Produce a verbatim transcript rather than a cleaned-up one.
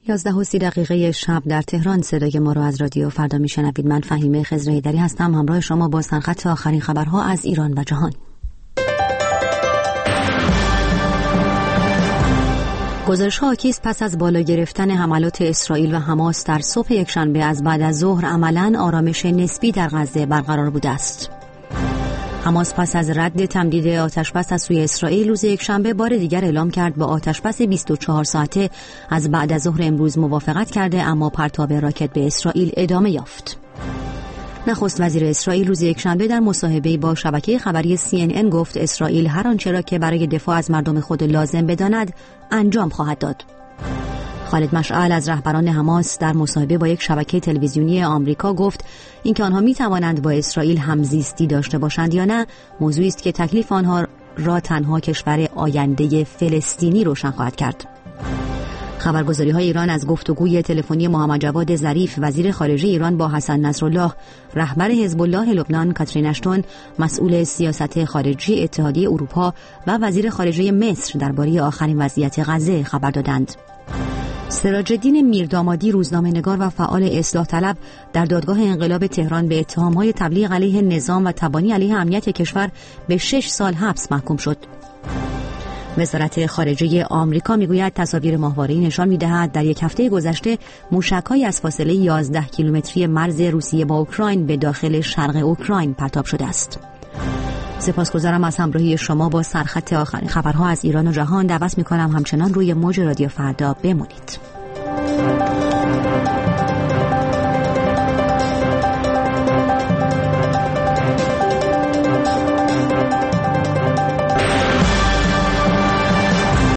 یازده و سی دقیقه شب در تهران صدای ما را از رادیو فردا میشنوید. من فهیمه خضرحیدری هستم، همراه شما با سرخط آخرین خبرها از ایران و جهان. گزارش‌ها حاکیست پس از بالا گرفتن حملات اسرائیل و حماس در صبح یکشنبه از بعد از ظهر عملاً آرامش نسبی در غزه برقرار بوده است. حماس پس از رد تمدید آتشبس از سوی اسرائیل روز یکشنبه بار دیگر اعلام کرد با آتشبس بیست و چهار ساعته از بعد از ظهر امروز موافقت کرده، اما پرتاب راکت به اسرائیل ادامه یافت. نخست وزیر اسرائیل روز یکشنبه در مصاحبه‌ای با شبکه خبری سی ان ان گفت اسرائیل هر آنچه را که برای دفاع از مردم خود لازم بداند انجام خواهد داد. خالد مشعل از رهبران حماس در مصاحبه با یک شبکه تلویزیونی آمریکا گفت اینکه آنها می توانند با اسرائیل همزیستی داشته باشند یا نه موضوعی است که تکلیف آنها را تنها کشور آینده فلسطینی روشن خواهد کرد. خبرگزاری‌های ایران از گفتگوی تلفنی محمد جواد ظریف وزیر خارجه ایران با حسن نصرالله رهبر حزب الله لبنان، کاترین اشتون مسئول سیاست خارجی اتحادیه اروپا و وزیر خارجه مصر درباره آخرین وضعیت غزه خبر دادند. سراج‌الدین میردامادی روزنامه‌نگار و فعال اصلاح طلب در دادگاه انقلاب تهران به اتهام‌های تبلیغ علیه نظام و تبانی علیه امنیت کشور به شش سال حبس محکوم شد. وزارت خارجه آمریکا میگوید تصاویر ماهواره‌ای نشان می‌دهد در یک هفته گذشته موشک‌هایی از فاصله یازده کیلومتری مرز روسیه با اوکراین به داخل شرق اوکراین پرتاب شده است. سپاسگزارم از همراهی شما با سرخط آخرین خبرها از ایران و جهان. دعوت می‌کنم همچنان روی موج رادیو فردا بمانید.